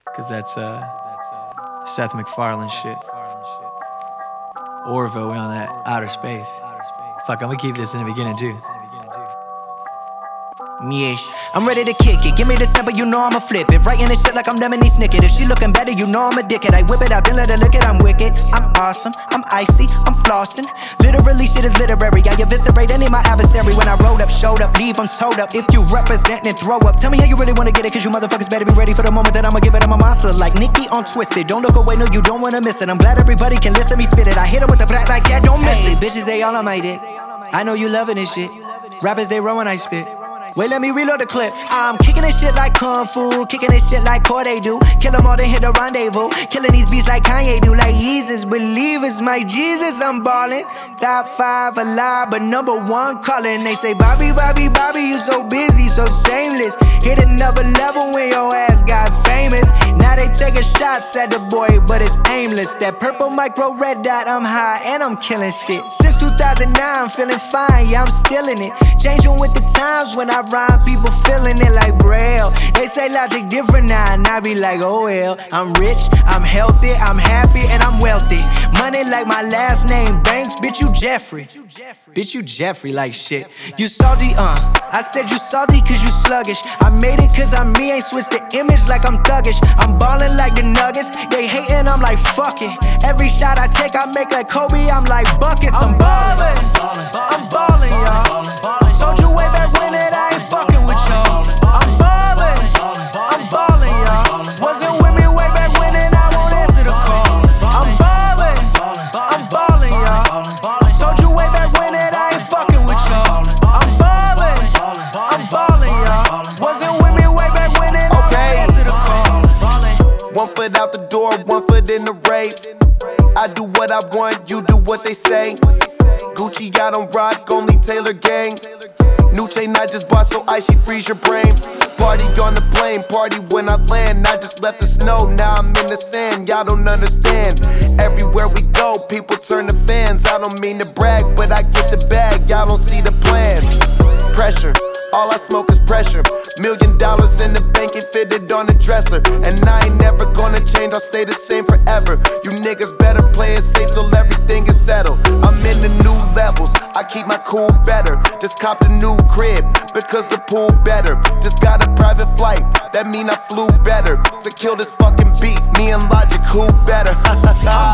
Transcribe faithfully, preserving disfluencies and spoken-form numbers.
Cause that's uh Seth MacFarlane shit. Orville, we on that outer space. Fuck, I'm gonna keep this in the beginning too. Yeesh. I'm ready to kick it. Give me the step, but you know I'ma flip it. Writing this shit like I'm Lemony Snicket. If she looking better, you know I'm a dickhead. I whip it, I been let her look it. I'm wicked. I'm awesome. I'm icy. I'm flossing. Literally, shit is literary. I eviscerate any my adversary. When I rolled up, showed up, leave, I'm told up. If you represent, then throw up. Tell me how you really wanna get it, cause you motherfuckers better be ready for the moment that I'ma give it. I'm a monster like Nicki on Twisted. Don't look away, no, you don't wanna miss it. I'm glad everybody can listen me spit it. I hit 'em with the black like that, don't miss it. Bitches, they all on my dick. I know you loving this shit. Rappers, they run when I spit. Wait, let me reload the clip. I'm kicking this shit like Kung Fu, kicking this shit like Corday do. Kill 'em all, then hit the rendezvous. Killing these beats like Kanye do. Like Jesus, believers, my Jesus, I'm ballin'. Top five alive, but number one calling. They say, Bobby, Bobby, Bobby, you so busy, so shameless. Hit another level when your ass got famous. Now they taking shots at the boy, but it's aimless. That purple micro red dot, I'm high and I'm killing shit. Since two thousand nine, I'm feeling fine, yeah, I'm still in it. Changing with the times when I rhyme, people feeling it like Braille. They say logic different now, and I be like, oh well. I'm rich, I'm healthy, I'm happy, and I'm wealthy. Money like my last name, Banks, bitch, you Jeffrey. Bitch, you Jeffrey like shit. You salty, uh. I said you salty cause you sluggish. I made it cause I'm me, ain't switched the image like I'm thuggish. I'm ballin' like the Nuggets, they hatin', I'm like fuck it. Every shot I take, I make like Kobe, I'm like buckets. I'm ballin', I'm ballin', y'all. Told you way back when that I ain't fucking with y'all. I'm ballin', I'm ballin', y'all. Wasn't with me way back when and I won't answer the call. I'm ballin', I'm ballin', y'all. Told you way back when that I ain't fucking with y'all. I'm ballin', I'm ballin', y'all. Wasn't with me way back when and I won't answer the call. One foot out the door, one foot in the rave. I do what I want, you do what they say. Gucci, I don't rock, only Taylor gang. New chain I just bought so icy freeze your brain. Party on the plane, party when I land. I just left the snow, now I'm in the sand. Y'all don't understand. Everywhere we go, people turn to fans. I don't mean to brag, but I get the bag. Y'all don't see the plan. Pressure, all I smoke is pressure. Million dollars in the bank and fitted on the dresser. And I ain't never gonna change, I'll stay the same forever. You niggas better play it safe till everything is settled. I'm in the new levels, I keep my cool better. Just copped a new crib, because the pool better. Just got a private flight, that mean I flew better. To kill this fucking beat, me and Logic, who better?